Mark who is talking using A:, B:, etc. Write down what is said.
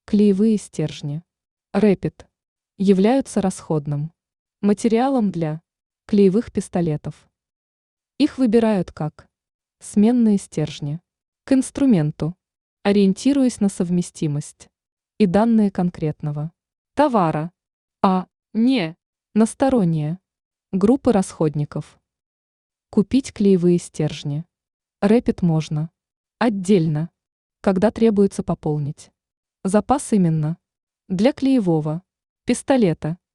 A: Клеевые стержни. Рэпид. Являются расходным материалом для клеевых пистолетов. Их выбирают как сменные стержни к инструменту, ориентируясь на совместимость и данные конкретного товара, а не на сторонние группы расходников. Купить клеевые стержни. Рэпид можно отдельно, когда требуется пополнить запас именно для клеевого пистолета